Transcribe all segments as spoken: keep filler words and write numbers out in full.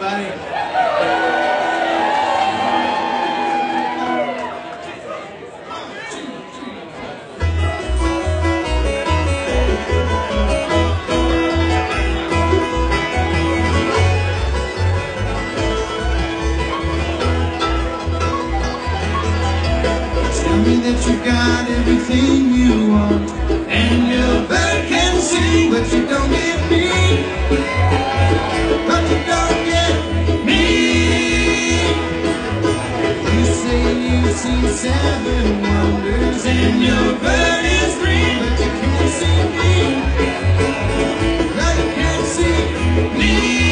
everybody. Tell me that you got everything you want, and your bird can sing, but you don't get me. But you don't get me. You say you've seen seven wonders, and your bird is three, but you can't see me. No, you can't see me.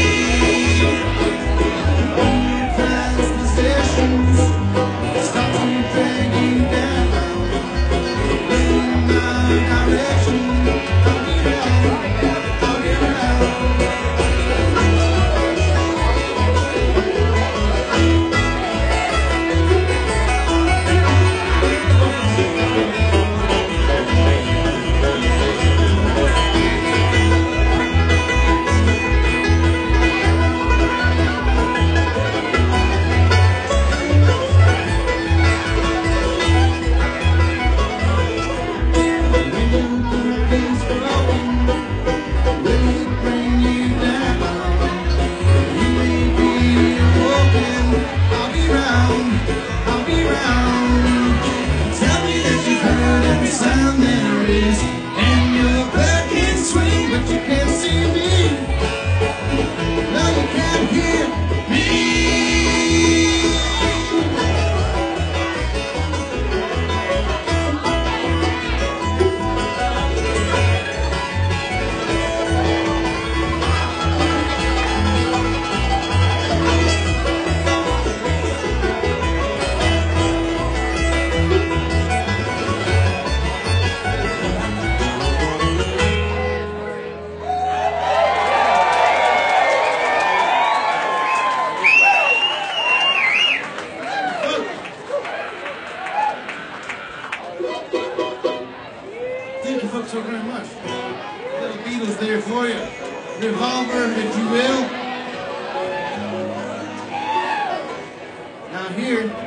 All your prized possessions start to drag you down. In my direction, I'll be around, I'll be around. Sound there is, and your bird can swing, but you can't see me. No, you can't hear me. Thank you folks so very much. Little Beatles there for you. Revolver, if you will. Now here.